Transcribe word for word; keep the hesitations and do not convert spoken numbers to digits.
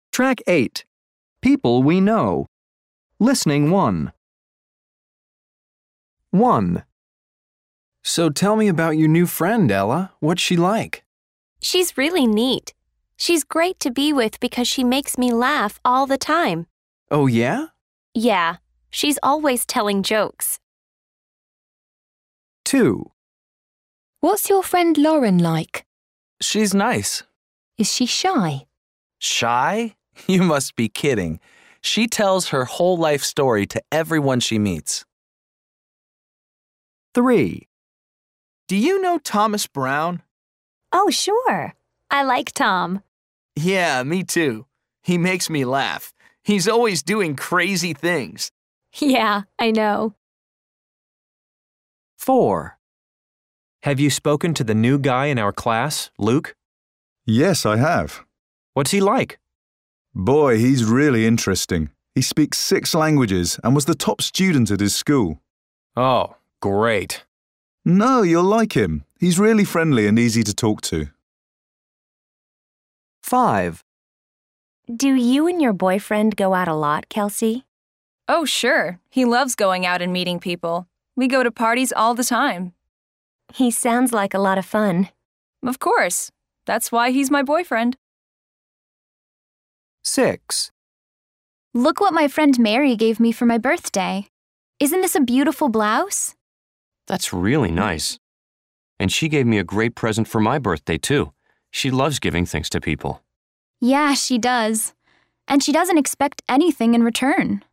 Track eight. People we know. Listening one. one. So tell me about your new friend, Ella. What's she like? She's really neat. She's great to be with because she makes me laugh all the time. Oh, yeah? Yeah, she's always telling jokes. two. What's your friend Lauren like? She's nice. Is she shy? Shy? You must be kidding. She tells her whole life story to everyone she meets. three. Do you know Thomas Brown? Oh, sure. I like Tom. Yeah, me too. He makes me laugh. He's always doing crazy things. Yeah, I know. four. Have you spoken to the new guy in our class, Luke? Yes, I have. What's he like? Boy, he's really interesting. He speaks six languages and was the top student at his school. Oh, great. No, you'll like him. He's really friendly and easy to talk to. five. Do you and your boyfriend go out a lot, Kelsey? Oh, sure. He loves going out and meeting people. We go to parties all the time. He sounds like a lot of fun. Of course. That's why he's my boyfriend. six. Look what my friend Mary gave me for my birthday. Isn't this a beautiful blouse? That's really nice. And she gave me a great present for my birthday, too. She loves giving things to people. Yeah, she does. And she doesn't expect anything in return.